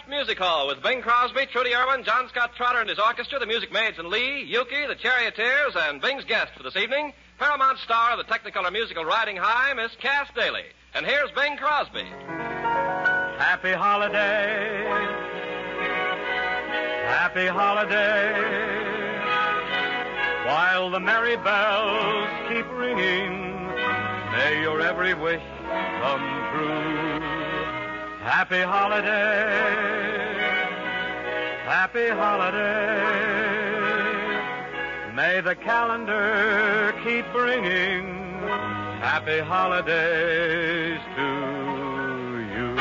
Kraft Music Hall with Bing Crosby, Trudy Irwin, John Scott Trotter and his orchestra, the Music Maids and Lee, Yuki, the Charioteers, and Bing's guest for this evening, Paramount star of the Technicolor musical Riding High, Miss Cass Daly. And here's Bing Crosby. Happy holiday. Happy holiday. While the merry bells keep ringing, may your every wish come true. Happy holiday. Happy holiday. May the calendar keep bringing happy holidays to you.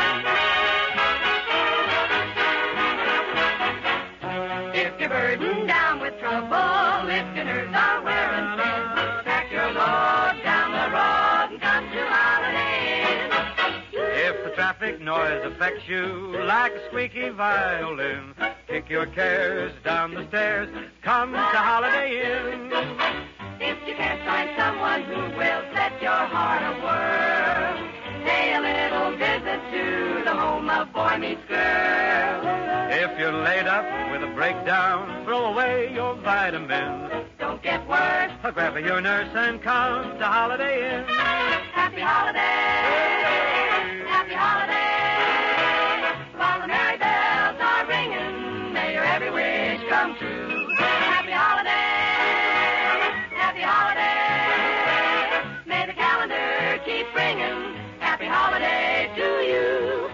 If you're burdened down with trouble, if your nerves are wearing thin, pack your load down the road and come to Holiday Inn. If the traffic noise affects you like a squeaky violin, kick your cares down the stairs, come to Holiday Inn. If you can't find someone who will set your heart a-whirl, pay a little visit to the home of Boy Meets Girl. If you're laid up with a breakdown, throw away your vitamins. Don't get worse. Grab your nurse and come to Holiday Inn. Happy holiday. Happy holiday. While the merry bells are ringing, may your every wish come true. Happy holiday. Happy holiday. May the calendar keep ringing. Happy holiday to you.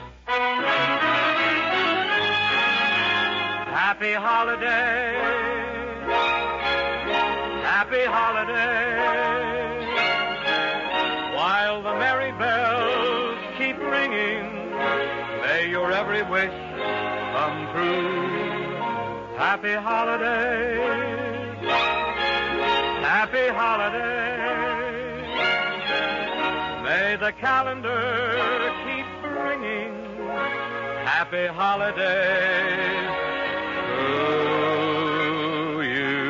Happy holiday. Happy holiday. While the merry bells keep ringing, may your every wish come true. Happy holiday. Happy holiday. May the calendar keep bringing happy holidays to you.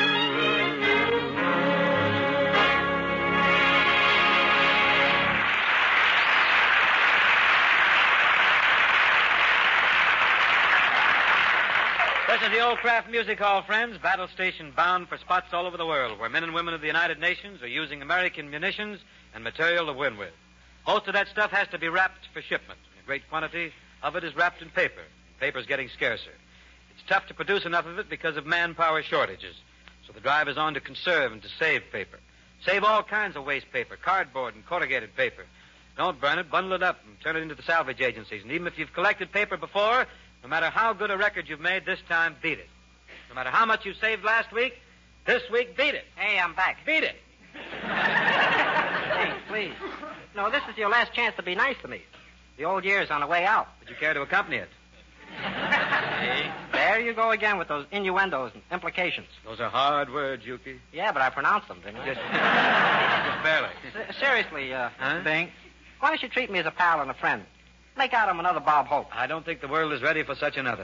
This is the old Kraft Music Hall, friends, battle station bound for spots all over the world where men and women of the United Nations are using American munitions and material to win with. Most of that stuff has to be wrapped for shipment. A great quantity of it is wrapped in paper. Paper's getting scarcer. It's tough to produce enough of it because of manpower shortages. So the drive is on to conserve and to save paper. Save all kinds of waste paper, cardboard and corrugated paper. Don't burn it, bundle it up and turn it into the salvage agencies. And even if you've collected paper before, no matter how good a record you've made, this time beat it. No matter how much you saved last week, this week beat it. Hey, I'm back. Beat it. Hey, please. No, this is your last chance to be nice to me. The old year's on the way out. Would you care to accompany it? There you go again with those innuendos and implications. Those are hard words, Yuki. Yeah, but I pronounced them, didn't I? Just barely. Seriously, Bing, why don't you treat me as a pal and a friend? Make out I'm another Bob Hope. I don't think the world is ready for such another.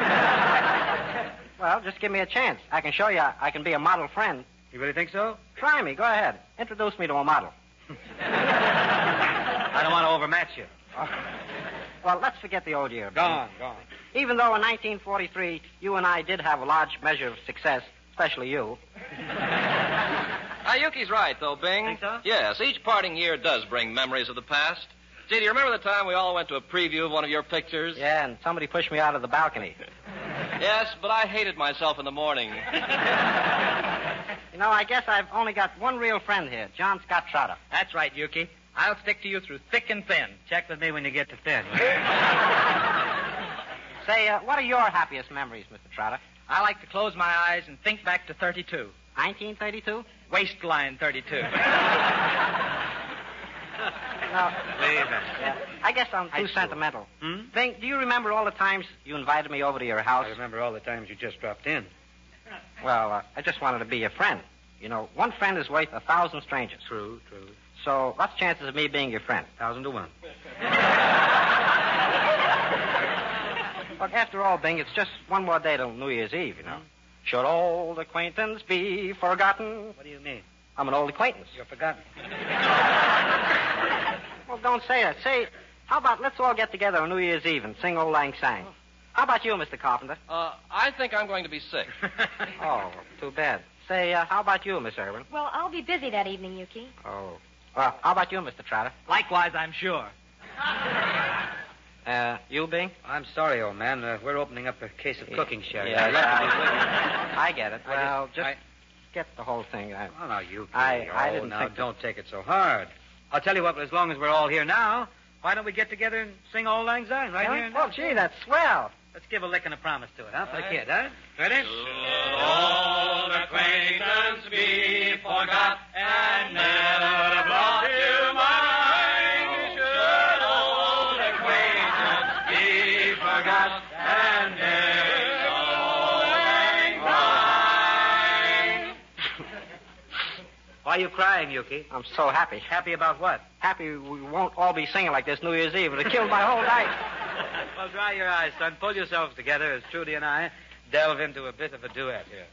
Well, just give me a chance. I can show you I can be a model friend. You really think so? Try me. Go ahead. Introduce me to a model. I don't want to overmatch you. Well, let's forget the old year. Go on. Even though in 1943 you and I did have a large measure of success, especially you. Yuki's right, though, Bing. Think so? Yes, each parting year does bring memories of the past. Gee, do you remember the time we all went to a preview of one of your pictures? Yeah, and somebody pushed me out of the balcony. Yes, but I hated myself in the morning. You know, I guess I've only got one real friend here, John Scott Trotter. That's right, Yuki. I'll stick to you through thick and thin. Check with me when you get to thin. Say, what are your happiest memories, Mr. Trotter? I like to close my eyes and think back to 32. 1932? Waistline 32. No. Leave it. Yeah, I guess I'm too sentimental. Bing, do you remember all the times you invited me over to your house? I remember all the times you just dropped in. Well, I just wanted to be your friend. You know, one friend is worth 1,000 strangers. True. So, what's the chances of me being your friend? 1,000 to 1. Look, after all, Bing, it's just one more day till New Year's Eve, you know. Should old acquaintance be forgotten? What do you mean? I'm an old acquaintance. You're forgotten. Well, don't say that. Say, how about let's all get together on New Year's Eve and sing Old Lang Syne? How about you, Mr. Carpenter? I think I'm going to be sick. Oh, too bad. Say, how about you, Miss Irwin? Well, I'll be busy that evening, Yuki. Oh. Well, how about you, Mr. Trotter? Likewise, I'm sure. You, Bing? I'm sorry, old man. We're opening up a case of cooking sherry. Yeah, I'd love to be with you. I get it. Well, just get the whole thing. Oh, now, you. I didn't now, think... don't take it so hard. I'll tell you what, as long as we're all here now, why don't we get together and sing Auld Lang Syne right here? Oh, gee, that's swell. Let's give a lick and a promise to it, huh, for the kid, huh? Ready? Should old acquaintance be forgot and never brought to mind? Should old acquaintance be forgot and never mind? Why are you crying, Yuki? I'm so happy. Happy about what? Happy we won't all be singing like this New Year's Eve. It'll kill my whole night. Well, dry your eyes, son. Pull yourselves together as Trudy and I delve into a bit of a duet here.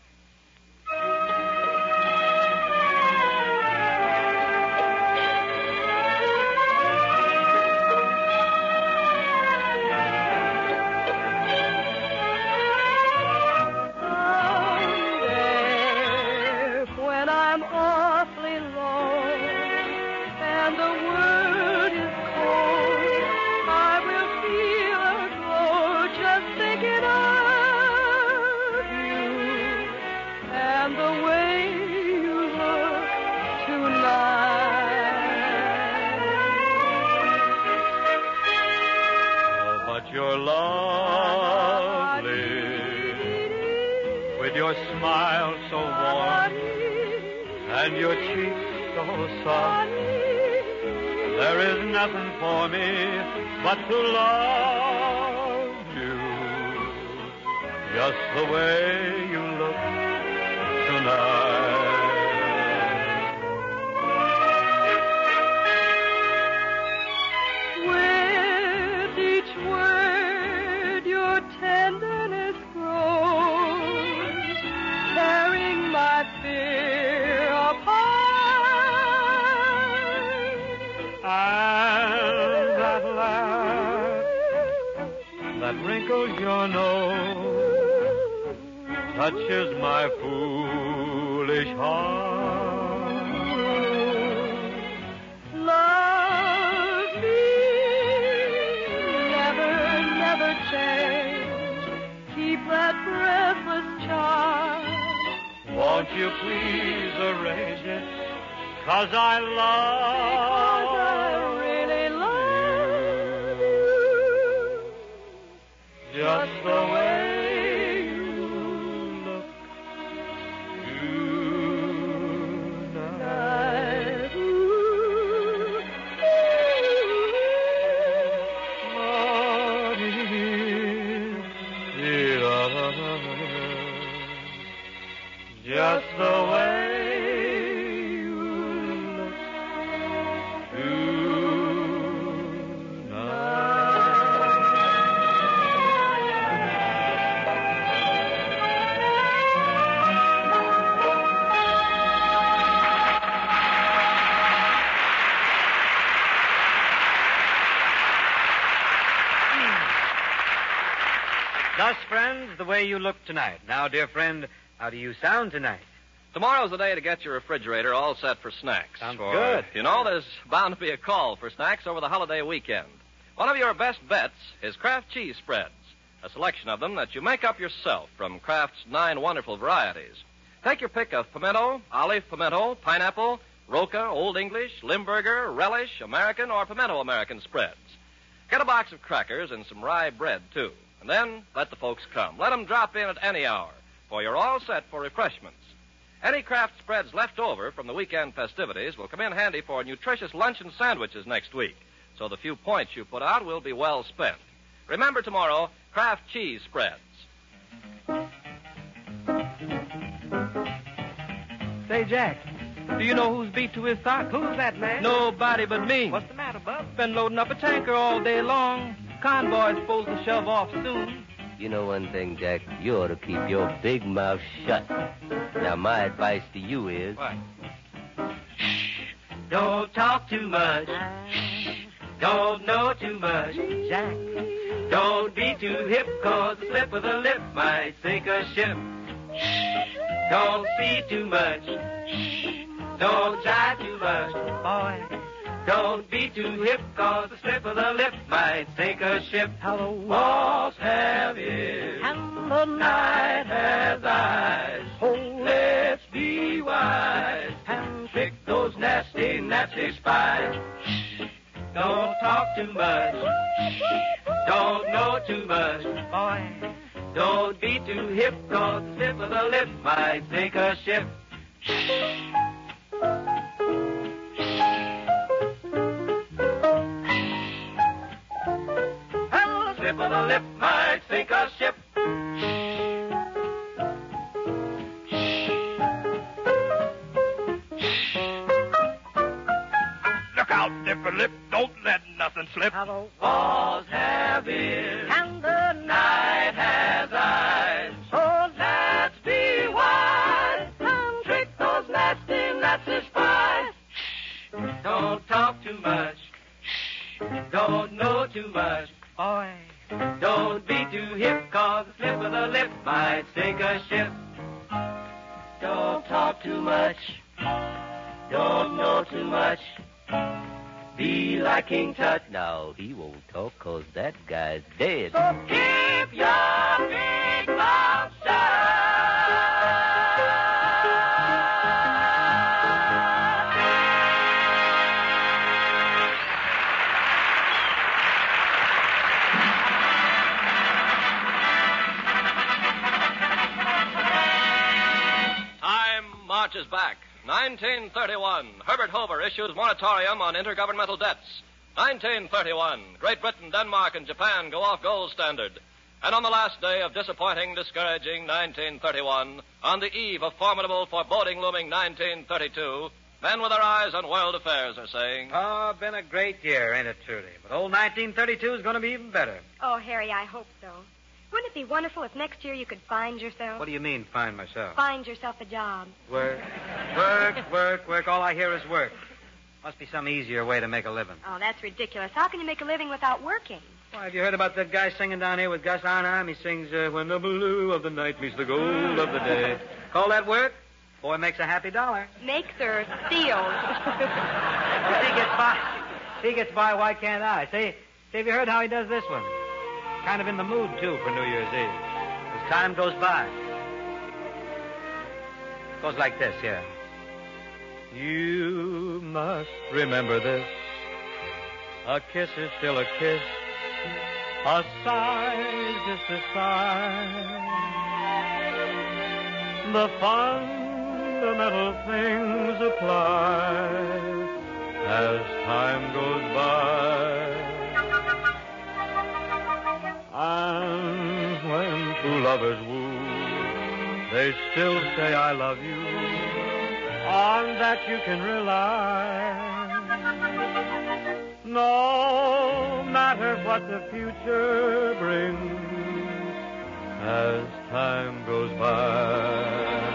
When I'm awfully low and the world is cold, I will feel a glow just thinking of you and the way you look tonight. Oh, but you're lovely with your smile so warm and your cheeks so soft. There is nothing for me but to love you just the way you look tonight. With each word your tenderness grows, tearing my fear apart. And that laugh that wrinkles your nose touches my foolish heart. Love me, never, never change. Keep that breathless charm. Won't you please arrange it? 'Cause I Because love I really love you. just the way you look tonight. Just the way you look Thus, friends, the way you look tonight. Now, dear friend, how do you sound tonight? Tomorrow's the day to get your refrigerator all set for snacks. Sounds For, good. You know, there's bound to be a call for snacks over the holiday weekend. One of your best bets is Kraft cheese spreads, a selection of them that you make up yourself from Kraft's 9 wonderful varieties. Take your pick of pimento, olive pimento, pineapple, Roca, Old English, Limburger, Relish, American, or Pimento American spreads. Get a box of crackers and some rye bread, too. And then let the folks come. Let them drop in at any hour, for you're all set for refreshments. Any Kraft spreads left over from the weekend festivities will come in handy for nutritious lunch and sandwiches next week, so the few points you put out will be well spent. Remember tomorrow, Kraft cheese spreads. Say, Jack, do you know who's beat to his sock? Who's that, man? Nobody but me. What's the matter, Bub? Been loading up a tanker all day long. Convoy's supposed to shove off soon. You know one thing, Jack? You ought to keep your big mouth shut. Now, my advice to you is... What? Don't talk too much. Don't know too much. Jack, Don't be too hip, 'cause the slip of the lip might sink a ship. Don't see too much. Don't try too much, boy. Don't be too hip, 'cause the slip of the lip might sink a ship. How the Walls have ears, and the night has eyes. Oh, Let's be wise and trick those nasty, nasty spies. Don't talk too much. Don't know too much, boy. Don't be too hip, 'cause the slip of the lip might sink a ship. And the slip of the lip might sink a ship. Look out, Dipper Lip, don't let nothing slip. How the Walls have ears, and the night has eyes. Oh, Let's be wise and trick those nasty, nasty spies. Don't talk too much. Don't know too much. boy. Don't be too hip, 'cause the slip of the lip might sink a ship. Don't talk too much. Don't know too much. Be like King Tut. No, he won't talk 'cause that guy's dead. So keep your big mouth shut. Time marches back. 1931, Herbert Hoover issues moratorium on intergovernmental debts. 1931, Great Britain, Denmark, and Japan go off gold standard. And on the last day of disappointing, discouraging 1931, on the eve of formidable, foreboding, looming 1932, men with their eyes on world affairs are saying, Oh, been a great year, ain't it, Trudy? But old 1932 is going to be even better. Oh, Harry, I hope so. Wouldn't it be wonderful if next year you could find yourself? What do you mean, find myself? Find yourself a job. Work. Work. All I hear is work. Must be some easier way to make a living. Oh, that's ridiculous. How can you make a living without working? Why, have you heard about that guy singing down here with Gus Arnheim? He sings, when the blue of the night meets the gold of the day. Call that work? Boy makes a happy dollar. Makes or steals. If he gets by, why can't I? Say, have you heard how he does this one? Kind of in the mood, too, for New Year's Eve. As time goes by. Goes like this, here. You must remember this. A kiss is still a kiss. A sigh is just a sigh. The fundamental things apply as time goes by. And when two lovers woo, they still say I love you. On that you can rely. No matter what the future brings as time goes by.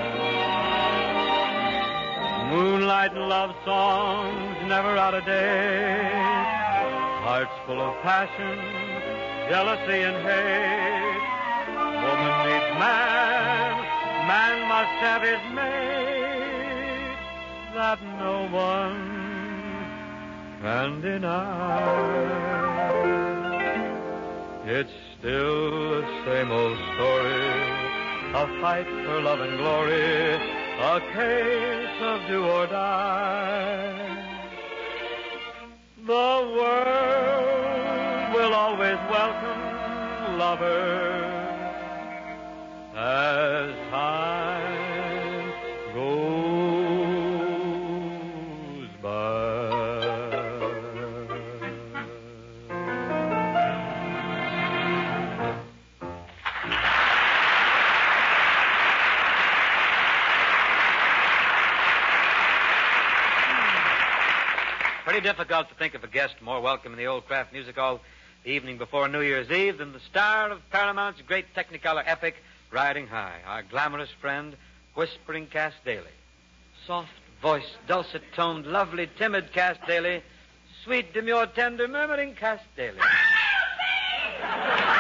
Moonlight and love songs never out of date. Hearts full of passion, jealousy and hate. Woman needs man, man must have his mate. That no one can deny. It's still the same old story, a fight for love and glory, a case of do or die. The world will always welcome lovers as time goes by. Pretty difficult to think of a guest more welcome in the Old Kraft Music Hall the evening before New Year's Eve than the star of Paramount's great Technicolor epic, Riding High, our glamorous friend, Whispering Cass Daly. Soft-voiced, dulcet-toned, lovely, timid Cass Daly, sweet, demure, tender, murmuring Cass Daly.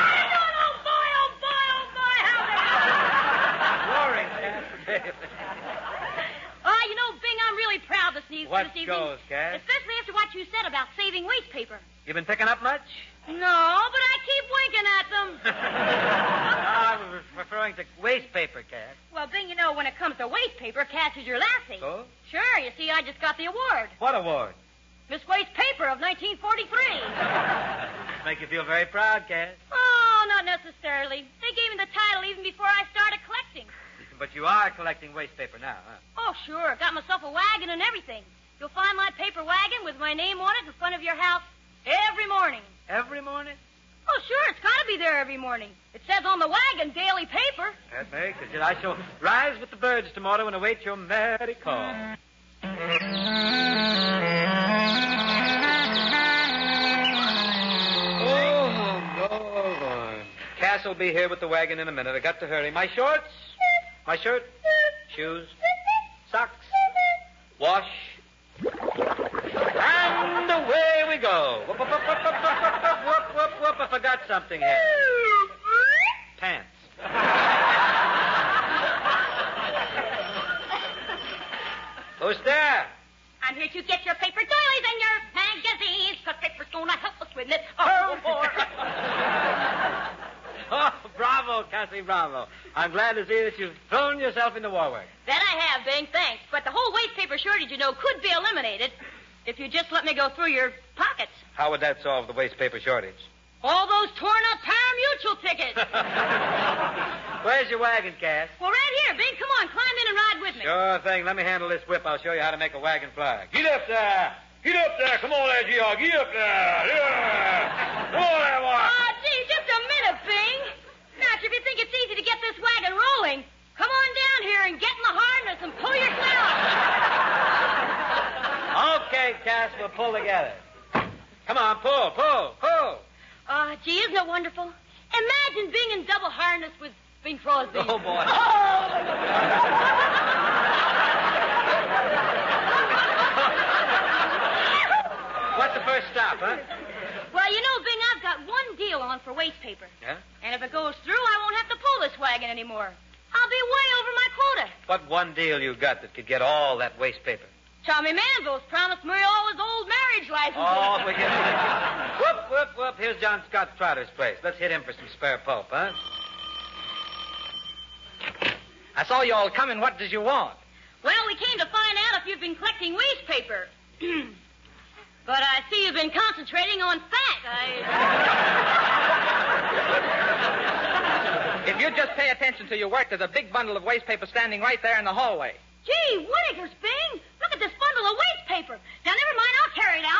What this evening. goes, Cass? Especially after what you said about saving waste paper. You been picking up much? No, but I keep winking at them. I was referring to waste paper, Cass. Well, Bing, you know, when it comes to waste paper, Cass is your lassie. So? Sure, you see, I just got the award. What award? Miss Waste Paper of 1943. Make you feel very proud, Cass. Oh, not necessarily. They gave me the title even before I started collecting. But you are collecting waste paper now, huh? Oh, sure. Got myself a wagon and everything. You'll find my paper wagon with my name on it in front of your house every morning. Every morning? Oh, sure. It's got to be there every morning. It says on the wagon, daily paper. That makes it. I shall rise with the birds tomorrow and await your merry call. Oh. Cass will be here with the wagon in a minute. I got to hurry. My shorts? My shirt? Shoes? Socks? Wash? And away we go. Whoop, whoop, whoop, whoop, whoop, whoop, whoop, whoop, whoop. I forgot something here. Pants. Who's there? I'm here to get your paper doilies and your magazines, because paper's gonna help us with this. Oh, Oh, bravo, Cassie, bravo. I'm glad to see that you've thrown yourself into war work. That I have, Bing, thanks. But the whole waste paper shortage, you know, could be eliminated if you just let me go through your pockets. How would that solve the waste paper shortage? All those torn-up pari-mutuel tickets. Where's your wagon, Cass? Well, right here, Bing. Come on, climb in and ride with me. Sure thing. Let me handle this whip. I'll show you how to make a wagon fly. Get up there. Get up there. Come on there, G.R. Get up there. Yeah. Come on there, boy. Oh, gee, just a minute, Bing. Now, if you think it's easy to get this wagon rolling, come on down here and get in the harness and pull your snout. Okay, Cass, we'll pull together. Come on, pull. Oh, gee, isn't it wonderful? Imagine being in double harness with Bing Crosby. Oh, boy. What's the first stop, huh? Well, you know, Bing, I've got one deal on for waste paper. Yeah? And if it goes through, I won't have to pull this wagon anymore. I'll be way over my quota. What one deal you got that could get all that waste paper? Tommy Manville's promised me all his old marriage licenses. Oh, forget it. Whoop, whoop, whoop. Here's John Scott Trotter's place. Let's hit him for some spare pulp, huh? I saw you all coming. What did you want? Well, we came to find out if you've been collecting waste paper. But I see you've been concentrating on fat. If you just pay attention to your work, there's a big bundle of waste paper standing right there in the hallway. Gee, Whittakers, Bing! Look at this bundle of waste paper. Now, never mind, I'll carry it out.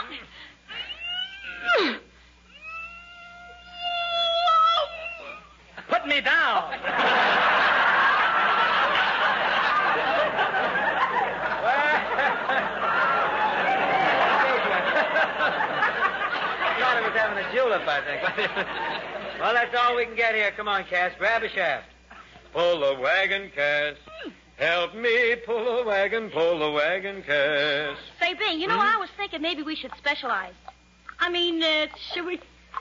Put me down. Thought he was having a julep, I think. Well, that's all we can get here. Come on, Cass. Grab a shaft. Pull the wagon, Cass. Help me pull the wagon, Cass. Say, Bing, you know, I was thinking maybe we should specialize. I mean, should we...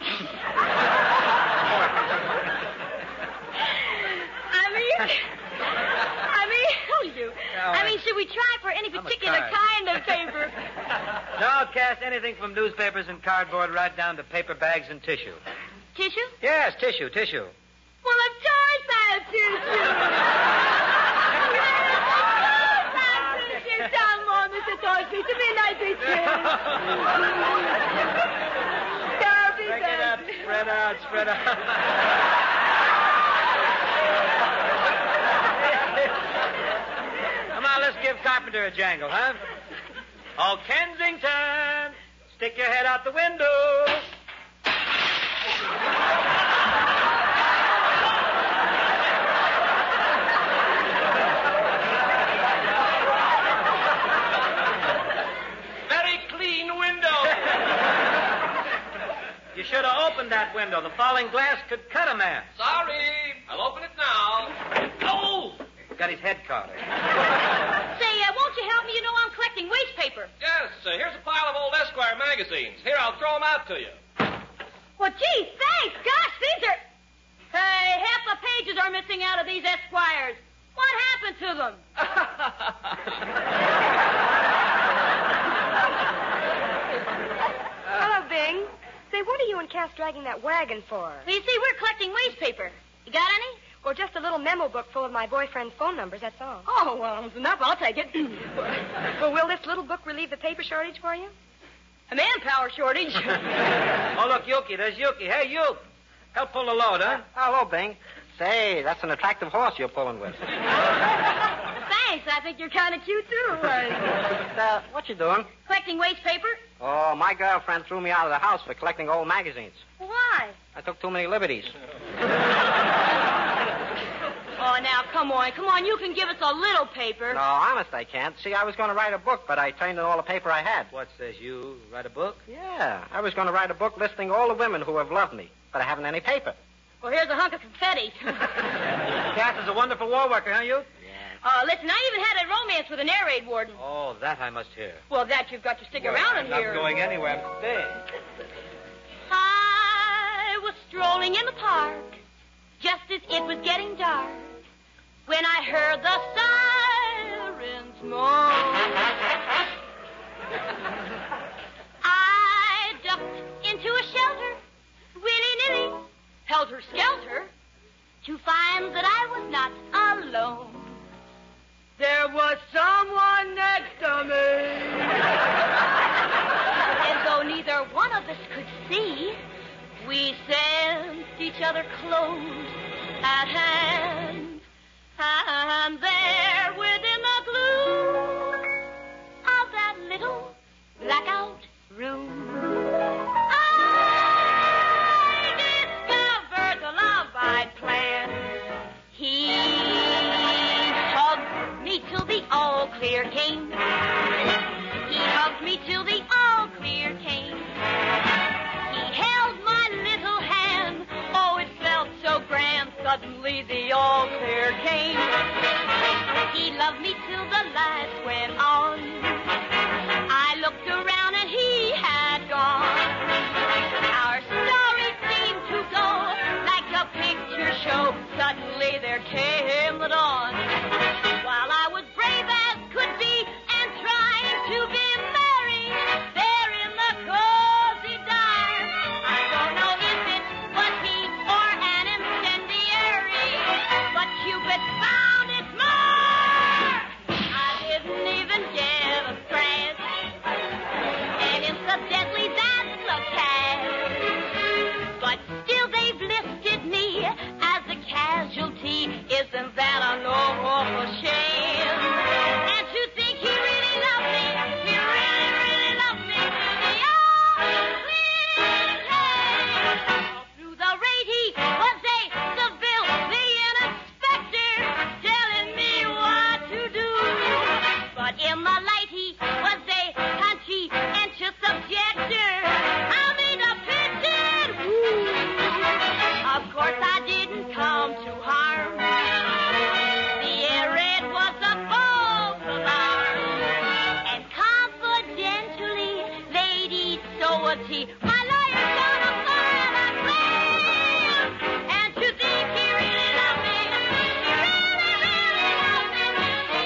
I mean, should we try for any particular kind of paper? No, Cass, anything from newspapers and cardboard right down to paper bags and tissue. Tissue? Yes, tissue. Well, of course I have tissue. Some more, Mr. Thorpe. To be nice to Break it up. Spread out. Come on, let's give Carpenter a jangle, huh? Oh, Kensington, stick your head out the window. Very clean window. You should have opened that window. The falling glass could cut a man. Sorry. I'll open it now. Oh! Got his head caught. Say, won't you help me? You know I'm collecting waste paper. Yes, here's a pile of old Esquire magazines. Here, I'll throw them out to you. Well, gee, thanks. Gosh, these are... Hey, half the pages are missing out of these Esquires. What happened to them? what are you and Cass dragging that wagon for? Well, you see, we're collecting waste paper. You got any? Well, just a little memo book full of my boyfriend's phone numbers, that's all. Oh, well, it's enough. I'll take it. Well, will this little book relieve the paper shortage for you? A manpower shortage. Oh, look, Yuki. There's Yuki. Hey, Yuki. Help pull the load, huh? Hello, Bing. Say, that's an attractive horse you're pulling with. Thanks. I think you're kind of cute, too. What you doing? Collecting waste paper? Oh, my girlfriend threw me out of the house for collecting old magazines. Why? I took too many liberties. Oh, now, come on. You can give us a little paper. No, honest, I can't. See, I was going to write a book, but I turned in all the paper I had. What says you write a book? Yeah, I was going to write a book listing all the women who have loved me, but I haven't any paper. Well, here's a hunk of confetti. Cass is a wonderful war worker, huh, you? Listen, I even had a romance with an air raid warden. Oh, that I must hear. Well, that you've got to stick around in here. I'm not going anywhere. I'm staying. I was strolling in the park just as it was getting dark when I heard the sirens moan. I ducked into a shelter, willy-nilly, helter-skelter, to find that I was not alone. There was someone next to me. And though neither one of us could see, we sensed each other close at hand. And there within the gloom of that little blackout room, I discovered the love I'd planned. He hugged me till the all clear came. He hugged me till the all clear came. He held my little hand. Oh, it felt so grand. Suddenly the all clear came. He loved me till the lights went on. I looked around and he had gone. Our story seemed to go like a picture show. Suddenly there came the dawn. While I was brave as could be and trying to be merry, there in the cozy dark, I don't know if it was he or an incendiary, but Cupid found it more. I didn't even get a scratch, and incidentally that's a catch. But still they've listed me as a casualty. Isn't that a normal shame? And to think he really loved me, he really, really loved me to the all-clear came. Through the raid he was a civilian inspector, telling me what to do. But in the light he was a conscientious objector. I made a pigeon woo. Of course I didn't come to harm. The air raid was a false alarm. And confidentially, Lady Doherty, my lawyer's gonna file a claim. And to think he really loved me, he really, really loved me to the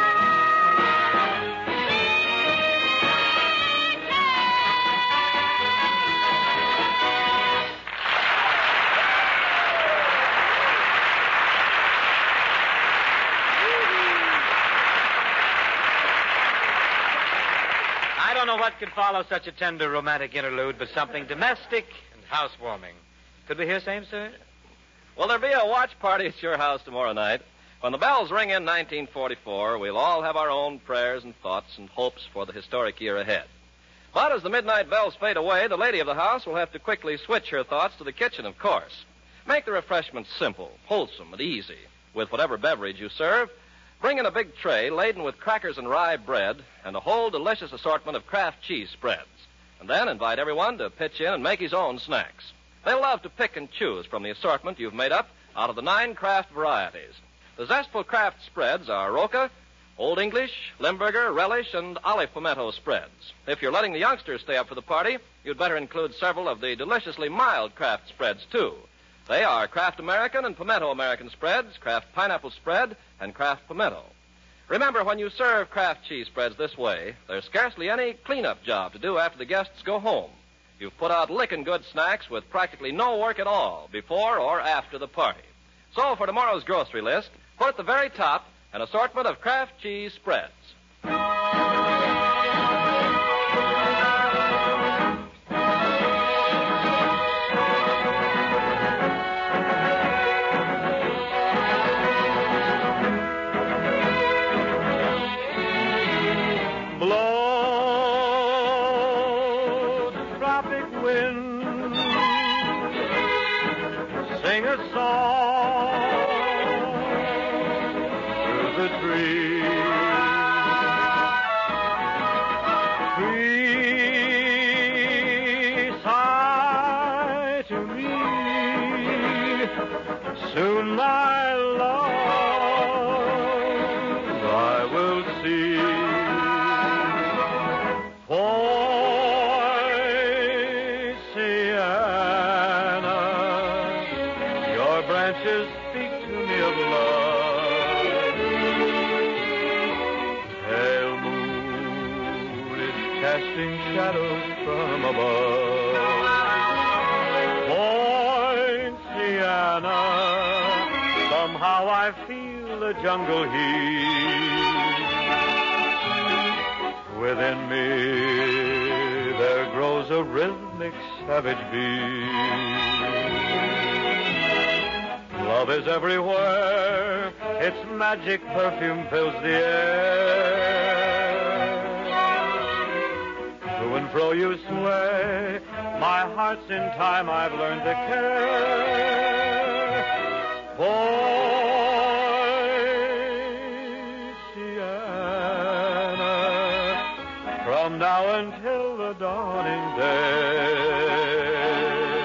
I don't know what could follow such a tender romantic interlude, but something domestic and housewarming. Could we hear same, sir? Will there be a watch party at your house tomorrow night? When the bells ring in 1944, we'll all have our own prayers and thoughts and hopes for the historic year ahead. But as the midnight bells fade away, the lady of the house will have to quickly switch her thoughts to the kitchen, of course. Make the refreshments simple, wholesome, and easy. With whatever beverage you serve, bring in a big tray laden with crackers and rye bread and a whole delicious assortment of Kraft cheese spreads. And then invite everyone to pitch in and make his own snacks. They'll love to pick and choose from the assortment you've made up out of the 9 Kraft varieties. The zestful Kraft spreads are Roca, Old English, Limburger, Relish, and Olive Pimento spreads. If you're letting the youngsters stay up for the party, you'd better include several of the deliciously mild Kraft spreads, too. They are Kraft American and Pimento American spreads, Kraft Pineapple spread, and Kraft Pimento. Remember, when you serve Kraft cheese spreads this way, there's scarcely any cleanup job to do after the guests go home. You've put out licking good snacks with practically no work at all before or after the party. So for tomorrow's grocery list, put at the very top an assortment of Kraft cheese spreads. Blow the tropic wind, sing a song through the trees. Trees sigh to me, soon my love I will see. Poinciana, your branches speak to me of love. Pale moon is casting shadows from above. Poinciana, somehow I feel the jungle heat. Within me there grows a rhythmic savage beat. Love is everywhere, its magic perfume fills the air. To and fro you sway, my heart's in time I've learned to care. From now until the dawning day,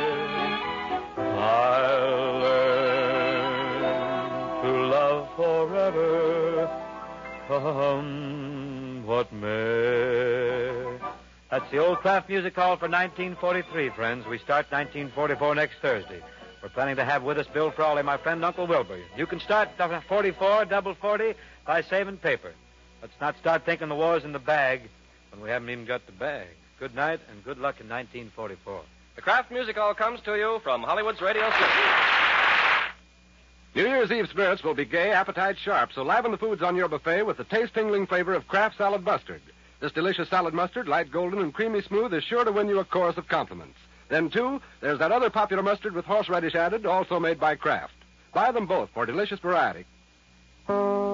I'll learn to love forever, come what may. That's the Old Kraft Music Hall for 1943, friends. We start 1944 next Thursday. We're planning to have with us Bill Frawley, my friend Uncle Wilbur. You can start 44, double 40 by saving paper. Let's not start thinking the war's in the bag when we haven't even got the bag. Good night and good luck in 1944. The Kraft Music Hall comes to you from Hollywood's Radio City. New Year's Eve spirits will be gay, appetite sharp, so liven the foods on your buffet with the taste-tingling flavor of Kraft Salad Mustard. This delicious salad mustard, light golden and creamy smooth, is sure to win you a chorus of compliments. Then, too, there's that other popular mustard with horseradish added, also made by Kraft. Buy them both for delicious variety.